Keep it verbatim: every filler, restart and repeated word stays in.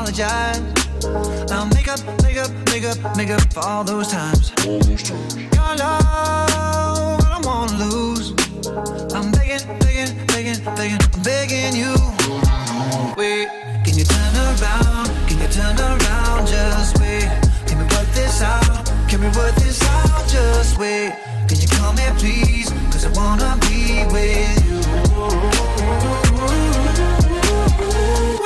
apologize. I'll make up, make up, make up, make up for all those times. Your love, I don't wanna lose. I'm begging, begging, begging, begging, I'm begging you. Wait, can you turn around? Can you turn around? Just wait. Can we work this out? Can we work this out? Just wait. Can you come here, please? Cause I wanna